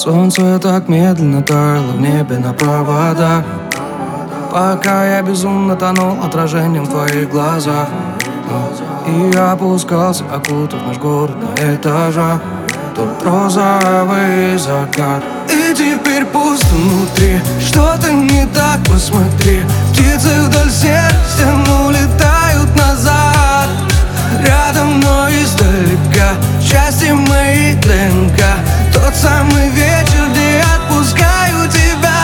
Солнце так медленно таяло в небе на проводах, пока я безумно тонул отражением в твоих глазах. И я опускался, окутав наш город на этажах. Тут розовый закат, и теперь пусто внутри. Что-то не так, посмотри. Птицы вдоль серых стен улетают назад. Рядом, но издалека части моей ДНК. Тот самый вечер, где я отпускаю тебя.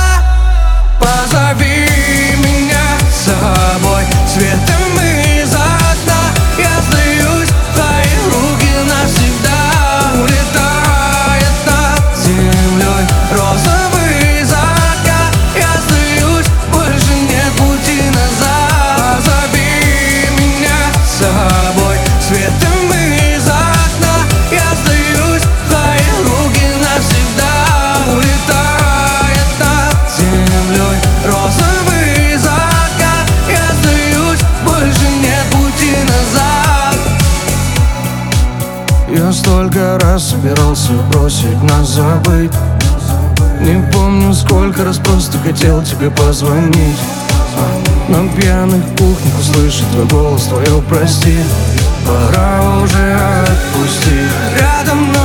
Позови меня с собой светом из окна. Я сдаюсь в твои руки навсегда. Улетает над землей розовый закат. Я сдаюсь, больше нет пути назад. Позови меня с собой светом из окна. Я сдаюсь в твои руки навсегда. Улетает над землей розовый закат. Я сдаюсь, больше нет пути назад. Я столько раз собирался бросить нас, забыть. Не помню, сколько раз просто хотел тебе позвонить. На пьяных кухнях услышать твой голос, твое прости. Пора уже отпустить. Рядом